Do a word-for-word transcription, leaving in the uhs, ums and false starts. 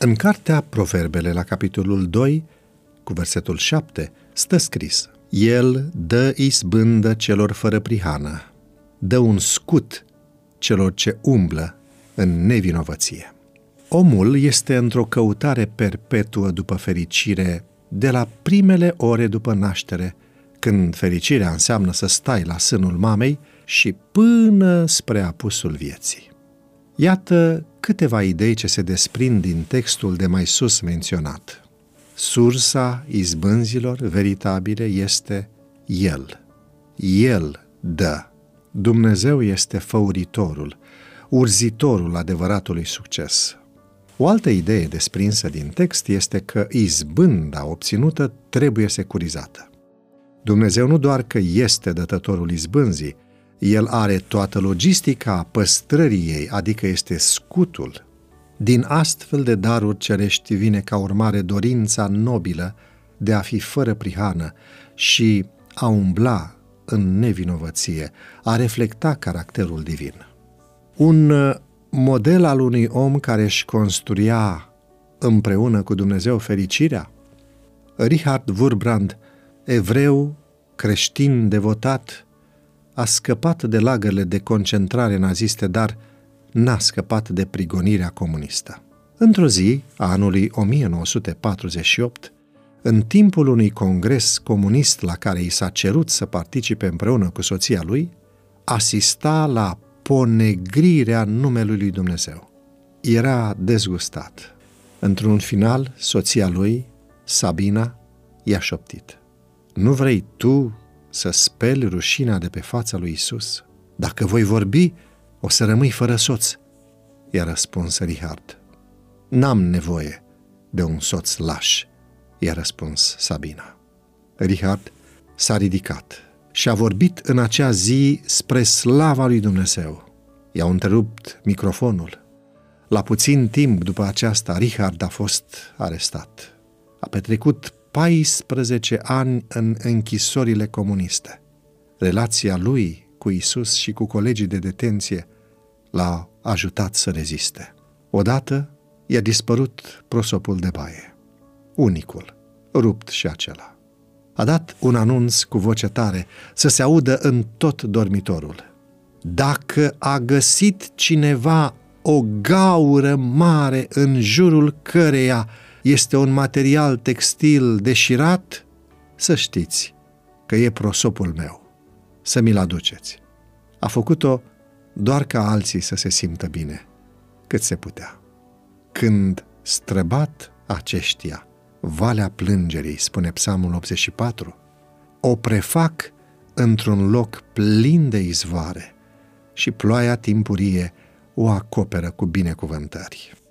În cartea Proverbele, la capitolul doi, cu versetul șapte, stă scris: El dă izbândă celor fără prihană, dă un scut celor ce umblă în nevinovăție. Omul este într-o căutare perpetuă după fericire de la primele ore după naștere, când fericirea înseamnă să stai la sânul mamei, și până spre apusul vieții. Iată câteva idei ce se desprind din textul de mai sus menționat. Sursa izbânzilor veritabile este El. El dă. Dumnezeu este făuritorul, urzitorul adevăratului succes. O altă idee desprinsă din text este că izbânda obținută trebuie securizată. Dumnezeu nu doar că este dătătorul izbânzii, El are toată logistica păstrării ei, adică este scutul. Din astfel de daruri cerești vine ca urmare dorința nobilă de a fi fără prihană și a umbla în nevinovăție, a reflecta caracterul divin. Un model al unui om care își construia împreună cu Dumnezeu fericirea? Richard Wurbrand, evreu, creștin devotat, a scăpat de lagările de concentrare naziste, dar n-a scăpat de prigonirea comunistă. Într-o zi, a anului o mie nouă sute patruzeci și opt, în timpul unui congres comunist la care i s-a cerut să participe împreună cu soția lui, asista la ponegrirea numelui lui Dumnezeu. Era dezgustat. Într-un final, soția lui, Sabina, i-a șoptit: Nu vrei tu să speli rușinea de pe fața lui Isus? Dacă voi vorbi, o să rămâi fără soț. I-a răspuns Richard. N-am nevoie de un soț laș, i-a răspuns Sabina. Richard s-a ridicat și a vorbit în acea zi spre slava lui Dumnezeu. I-au întrerupt microfonul. La puțin timp după aceasta, Richard a fost arestat. A petrecut paisprezece ani în închisorile comuniste. Relația lui cu Isus și cu colegii de detenție l-a ajutat să reziste. Odată i-a dispărut prosopul de baie. Unicul, rupt și acela. A dat un anunț cu voce tare să se audă în tot dormitorul: Dacă a găsit cineva o gaură mare în jurul căreia este un material textil deșirat, să știți că e prosopul meu, să mi-l aduceți. A făcut-o doar ca alții să se simtă bine, cât se putea. Când străbat aceștia valea plângerii, spune Psalmul optzeci și patru, o prefac într-un loc plin de izvoare și ploaia timpurie o acoperă cu binecuvântări.